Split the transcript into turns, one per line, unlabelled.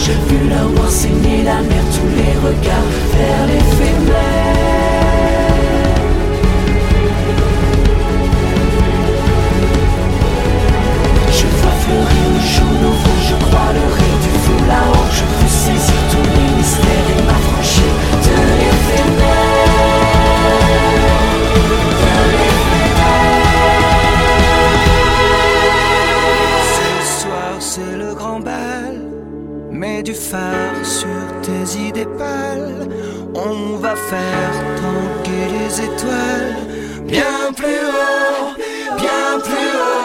J'ai vu l'amour saigner la mer, tous les regards vers l'éphémère. Je vois fleurir le jaune au vent, je crois le rire du feu là-haut. Je veux saisir tous les mystères et m'affranchir de l'éphémère. Ce soir c'est le grand bal, mets du phare sur tes idées pâles. On va faire tanguer les étoiles bien plus haut, bien plus haut.